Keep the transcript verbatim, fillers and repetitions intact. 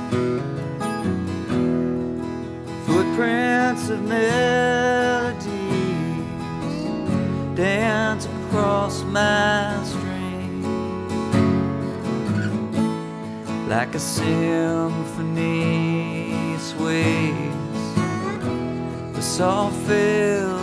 Footprints of melodies dance across my string like a symphony sways the soft fill